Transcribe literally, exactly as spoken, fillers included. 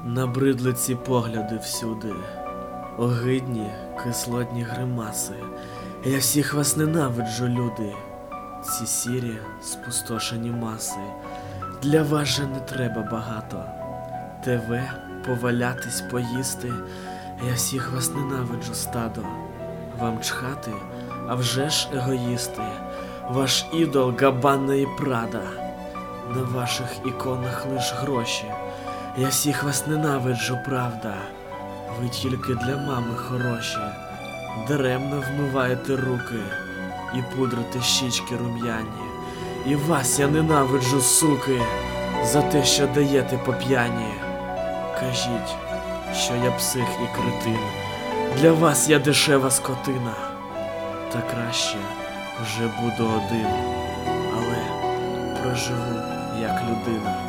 Набридли ці погляди всюди, огидні, кислотні гримаси. Я всіх вас ненавиджу, люди, ці сірі, спустошені маси. Для вас же не треба багато ТВ, повалятись, поїсти. Я всіх вас ненавиджу, стадо. Вам чхати, а вже ж егоїсти. Ваш ідол Габбана і Прада. На ваших іконах лиш гроші. Я всіх вас ненавиджу, правда. Ви тільки для мами хороші. Даремно вмиваєте руки і пудрите щічки рум'яні. І вас я ненавиджу, суки, за те, що даєте по п'яні. Кажіть, що я псих і кретин. Для вас я дешева скотина. Та краще вже буду один, але проживу як людина.